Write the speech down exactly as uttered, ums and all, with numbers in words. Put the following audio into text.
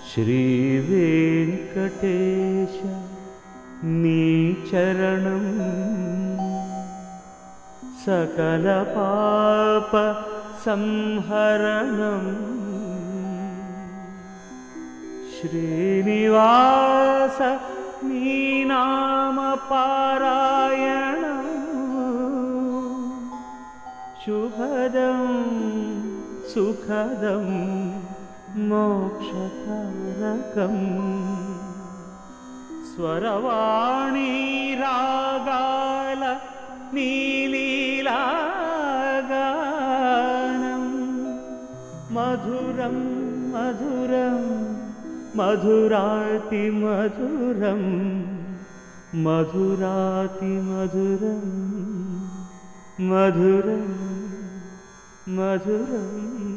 श्रीवेङ्कटेश नी चरणं सकलपाप संहरणं श्रीनिवास नी नाम पारायणं शुभदं सुखदं मोक्षकारकम् स्वरवाणी रागाल नीलीलागानं मधुरं मधुरं मधुराति मधुरं मधुराति मधुरं मधुरं मधुरम्